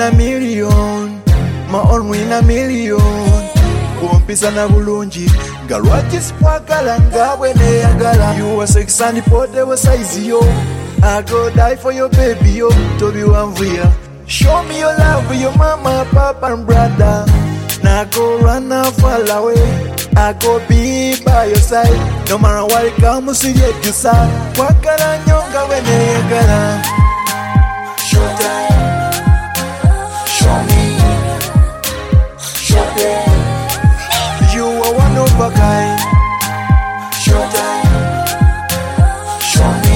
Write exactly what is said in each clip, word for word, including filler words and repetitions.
a million, my own win a million. Kumpisa na bulungi, galwaki sipwakala ngawe neyagala. You were sex and pote was size yo. I go die for your baby yo, Toby Wanvuya. Show me your love for your mama, papa and brother. Now go run and fall away. I go be by your side. No matter what it comes to you, you say, Wakala nyonga weneyagala. Showtime, show me, showtime. You are one of a kind. Showtime, show me,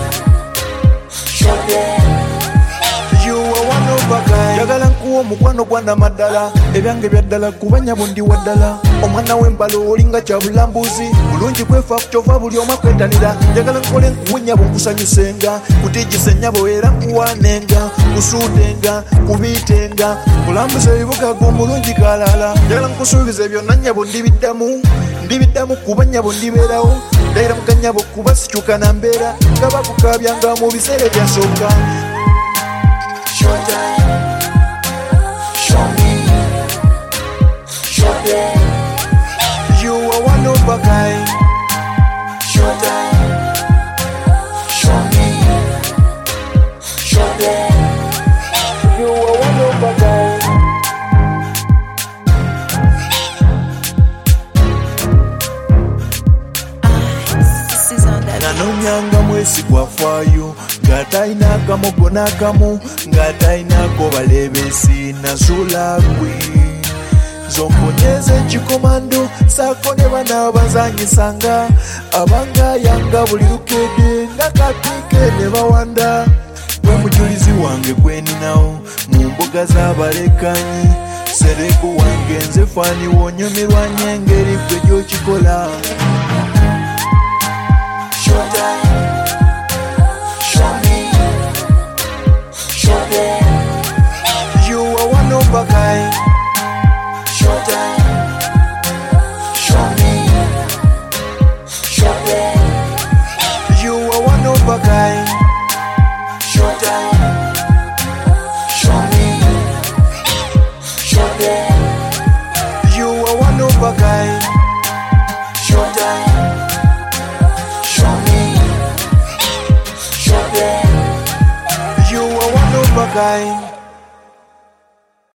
showtime. You are one of a kind. Jagala nkuwa mukwano gwanda madala. Ebyange byaddala kubanya bundi waddala. Omwana w'embalo olinga kyabulambuzi. Bulungi kwefa kukyova buli omu akwetanira. Njagala nkole nkuwunya bw'onkusanyusenga. Kutijjisa ennyabo era nkuwaanenga. Kusuutenga, kubiitenga. Kulambuza ebibuga gw'omulungi kalala. Njagala nkusuubiza byonna nnyabo ndibiddamu. Ndibiddamu kuba nnyabo ndibeerawo. Ndayira muka nnyabo kuba sikyuka na mbeera. Nga bakukabyanga mu biseera ebyasooka. Showtime, show me, showtime. You are one of a kind. Showtime, show me, showtime. You are one of a kind. This is on that. Nanonyanga mwesi gwafaayo ng'atalina akamogo n'akamu ng'atalinako balebesi nasula gwe zomponyeza ekikomando saako ne bana abazanyisanga abangayanga buli lukedde nga katike ne bawanda gwe mujulizi wange gweninawo mu mbuga z'abalekanyi sereko wange nze fani wonyumirwa nnyo engeri gwe gy'okikola. You are one of a kind. Showtime, show me, showtime. You are one of a kind. Showtime, show me, showtime. You are one of a kind. Showtime, show me, showtime. You are one of a kind.